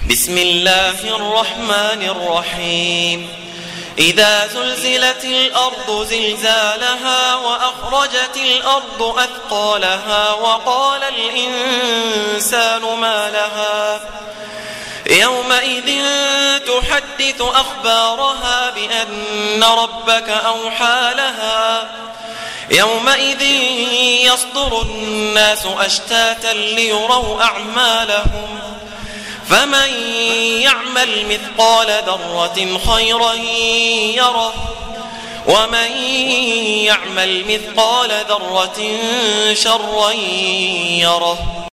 بسم الله الرحمن الرحيم إذا زلزلت الأرض زلزالها وأخرجت الأرض أثقالها وقال الإنسان ما لها يومئذ تحدث أخبارها بأن ربك أوحى لها يومئذ يصدر الناس أشتاتا ليروا أعمالهم فمن يعمل مثقال ذرة خيرا يره ومن يعمل مثقال ذرة شرا يره.